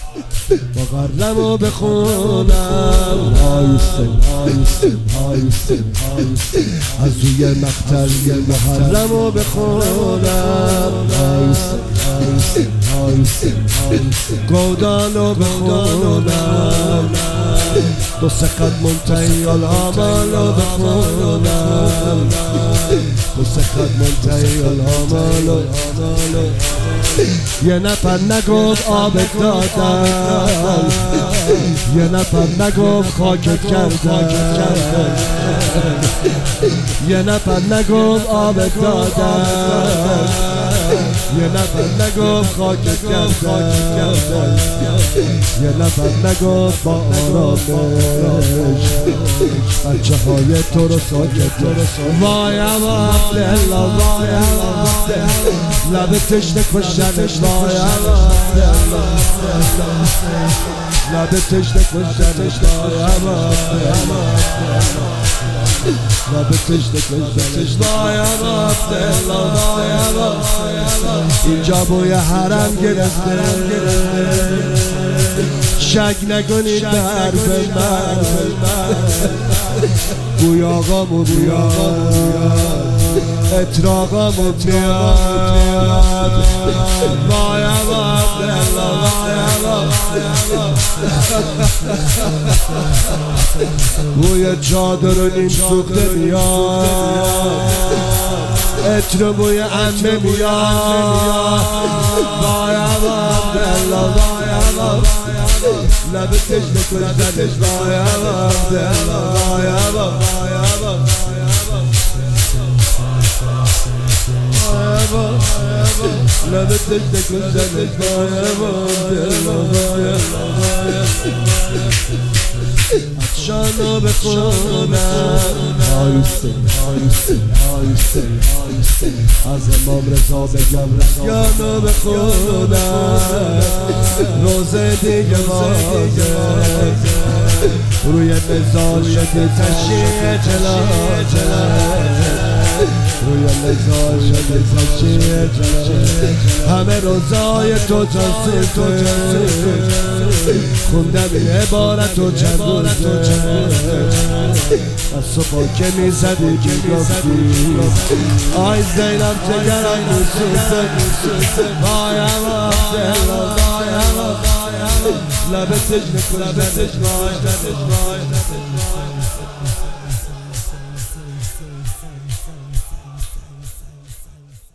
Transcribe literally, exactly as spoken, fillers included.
با قرمو بخونم آیسته آیسته آیسته از روی مقتل محرمو بخونم آیسته آیسته آیسته گودانو بخونم دو سقط منتهی الامالو بخونم دو سقط منتهی الامالو یه نفر نگفت آبت دادم یه نفر نگفت خاکت کردم یه نفر نگفت آبت دادم یه نفر نگفت خاکت کردم یه نفر نگفت با آرامش بچه های تو رو ساکت وای اما عبدالله وای اما عبدالله لب تشنه کشتنش وای اما عبدالله لب تشنه کشتنش وای اما عبدالله لب تشنه کشتنش وای اما عبدالله وای اما اینجا بوی حرم گرفته شک نکنید به حرف من بوی آقامو بیاد اطراقامو بیاد وای اما عبدالله وای اما بوی چادر و نیم سوخته میاد عطر بوی عمه میاد وای اما عبدالله وای اما لب تشنه کشتنش وای اما عبدالله وای اما وای اما لب تشنه کشتنش وای اما عبدالله عطشانو بخونم آیسته آیسته آیسته آیسته از امام رضا بگم رضیانو بخونم روزه دیگه بازه روی مزاشت تشیع جلاله روی مزاشت تشیع جلاله همه روزای تو جاسوسه خوندم این عبارت و چند روزه از صبح که میزدی میگفتی آی زینب جگرم میسوزه وای اما عبدالله وای اما لب تشنه کشتنش وای